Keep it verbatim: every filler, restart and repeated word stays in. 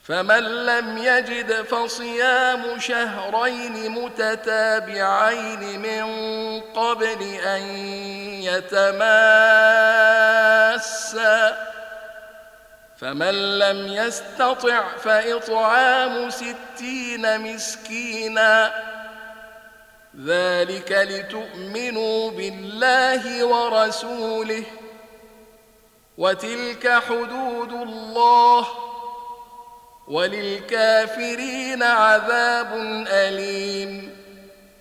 فمن لم يجد فصيام شهرين متتابعين من قبل أن يتماسا، فمن لم يستطع فإطعام ستين مسكينا، ذلك لتؤمنوا بالله ورسوله، وتلك حدود الله، وللكافرين عذاب أليم.